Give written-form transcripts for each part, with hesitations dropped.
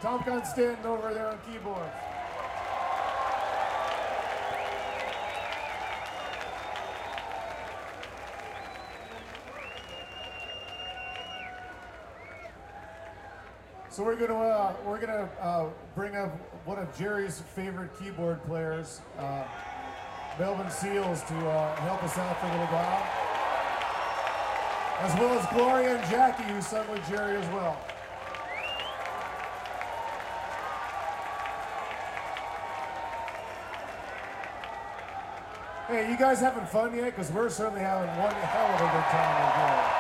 Tom Stanton over there on keyboards. So we're gonna bring up one of Jerry's favorite keyboard players, Melvin Seals, to help us out for a little while, as well as Gloria and Jackie, who sung with Jerry as well. Hey, you guys having fun yet? Because we're certainly having one hell of a good time with Jerry.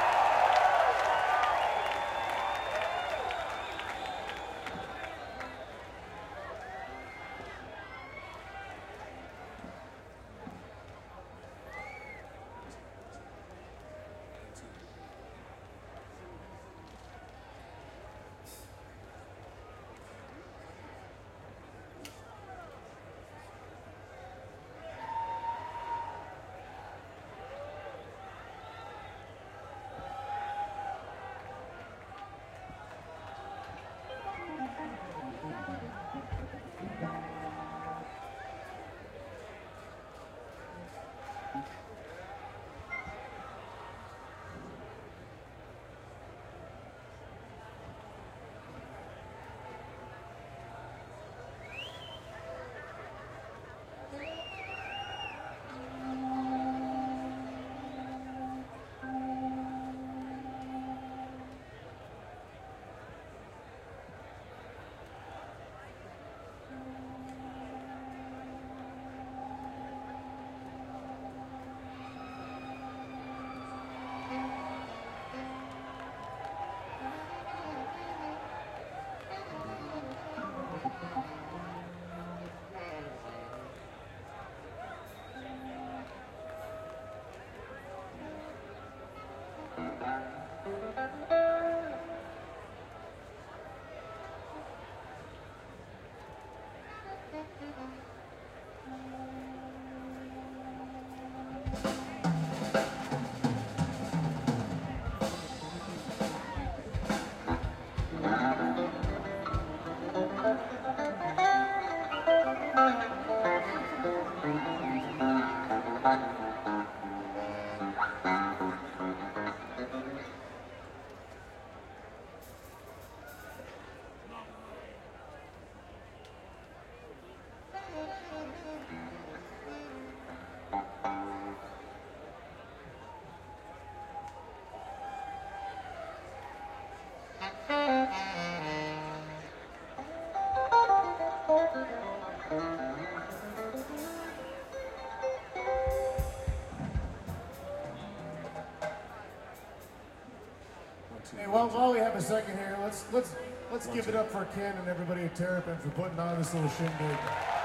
Hey, while we have a second here, let's give it up for Ken and everybody at Terrapin for putting on this little shindig.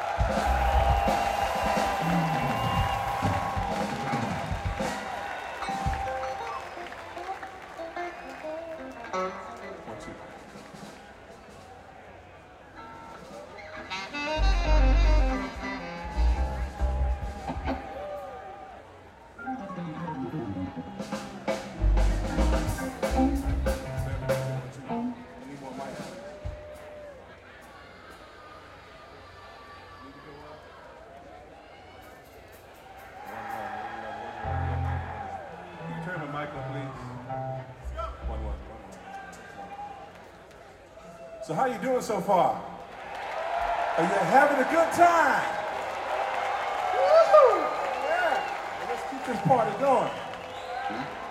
So how you doing so far? Are you having a good time? Woo! Yeah. Well, let's keep this party going.